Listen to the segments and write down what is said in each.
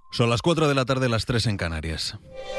Son las 4 de la tarde, las 3 en Canarias.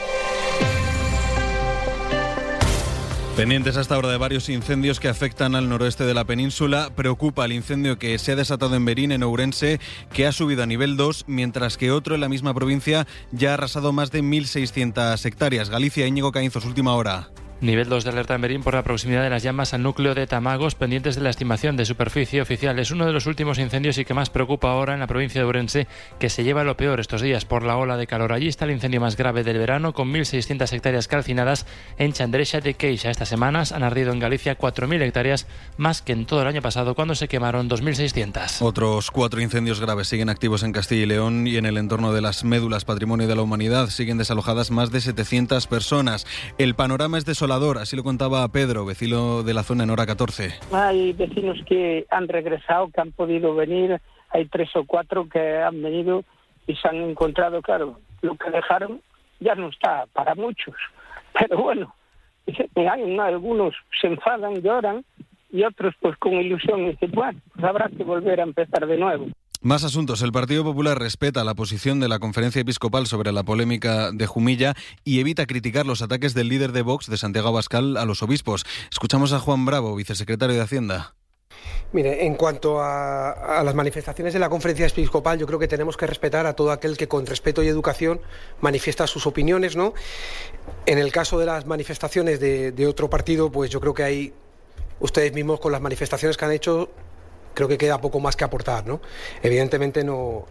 Pendientes hasta ahora de varios incendios que afectan al noroeste de la península. Preocupa el incendio que se ha desatado en Verín, en Ourense, que ha subido a nivel 2, mientras que otro en la misma provincia ya ha arrasado más de 1.600 hectáreas. Galicia, Íñigo Caínzos, última hora. Nivel 2 de alerta en Verín por la proximidad de las llamas al núcleo de Tamagos, pendientes de la estimación de superficie oficial. Es uno de los últimos incendios y que más preocupa ahora en la provincia de Ourense, que se lleva lo peor estos días por la ola de calor. Allí está el incendio más grave del verano, con 1.600 hectáreas calcinadas en Chandrexa de Queixa. Estas semanas han ardido en Galicia 4.000 hectáreas, más que en todo el año pasado, cuando se quemaron 2.600. Otros 4 incendios graves siguen activos en Castilla y León y en el entorno de las médulas, patrimonio de la humanidad. Siguen desalojadas más de 700 personas. El panorama es desolador, así lo contaba Pedro, vecino de la zona en hora 14. Hay vecinos que han regresado, que han podido venir. Hay 3 o 4 que han venido y se han encontrado, claro, lo que dejaron ya no está para muchos. Pero bueno, hay algunos se enfadan, lloran, y otros pues con ilusión dicen, bueno, pues habrá que volver a empezar de nuevo. Más asuntos. El Partido Popular respeta la posición de la Conferencia Episcopal sobre la polémica de Jumilla y evita criticar los ataques del líder de Vox, de Santiago Abascal, a los obispos. Escuchamos a Juan Bravo, vicesecretario de Hacienda. Mire, en cuanto a las manifestaciones de la Conferencia Episcopal, yo creo que tenemos que respetar a todo aquel que con respeto y educación manifiesta sus opiniones, ¿no? En el caso de las manifestaciones de otro partido, pues yo creo que hay, ustedes mismos con las manifestaciones que han hecho, creo que queda poco más que aportar, ¿no? Evidentemente no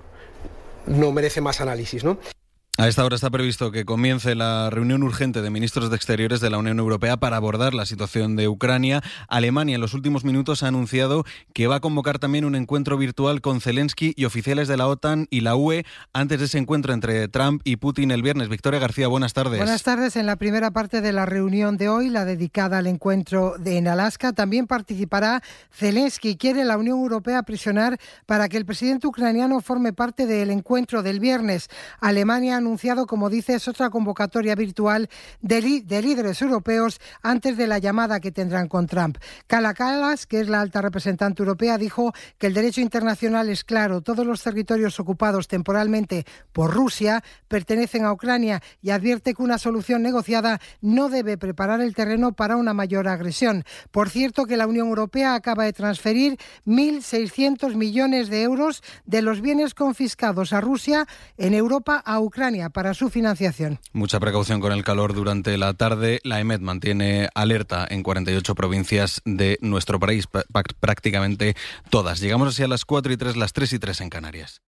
merece más análisis, ¿no? A esta hora está previsto que comience la reunión urgente de ministros de Exteriores de la Unión Europea para abordar la situación de Ucrania. Alemania en los últimos minutos ha anunciado que va a convocar también un encuentro virtual con Zelensky y oficiales de la OTAN y la UE antes de ese encuentro entre Trump y Putin el viernes. Victoria García, buenas tardes. Buenas tardes. En la primera parte de la reunión de hoy, la dedicada al encuentro en Alaska, también participará Zelensky. Quiere la Unión Europea presionar para que el presidente ucraniano forme parte del encuentro del viernes. Alemania ha anunciado, como dices, otra convocatoria virtual de líderes europeos antes de la llamada que tendrán con Trump. Kaja Kallas, que es la alta representante europea, dijo que el derecho internacional es claro. Todos los territorios ocupados temporalmente por Rusia pertenecen a Ucrania y advierte que una solución negociada no debe preparar el terreno para una mayor agresión. Por cierto, que la Unión Europea acaba de transferir 1.600 millones de euros de los bienes confiscados a Rusia en Europa a Ucrania para su financiación. Mucha precaución con el calor durante la tarde. La EMET mantiene alerta en 48 provincias de nuestro país, prácticamente todas. Llegamos así a las 4:03, las 3:03 en Canarias.